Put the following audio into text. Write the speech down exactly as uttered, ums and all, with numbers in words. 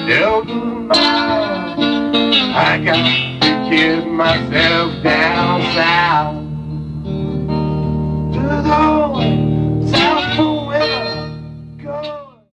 Seven miles I got to get myself down south to the